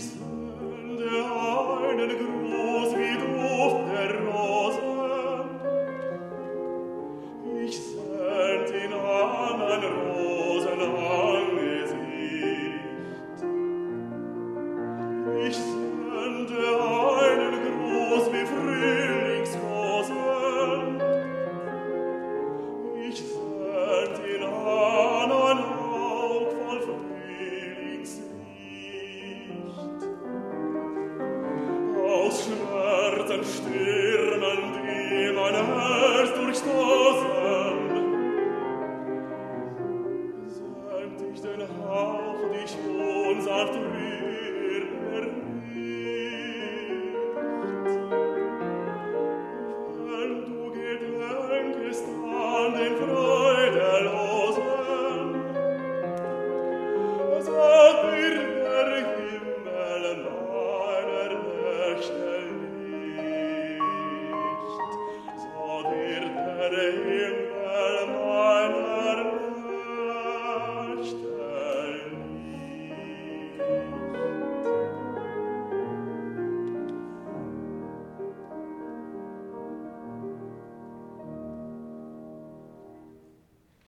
sende einen Gruß wie Duft der Rosen. Ich send ihn an ein Rosenangesicht. Ich sende einen Gruß wie Frühlingsrosen. Ich send ihn an ein Hauch voll Frühlingslicht. Aus Schmerzen Stürmen, die mein Herz durchstoßen, send ich den Hauch dich unsanft rührt. Wenn du gedenkest an den Freudelosen, so wird der Himmel meiner Nächte Licht, so wird der Himmel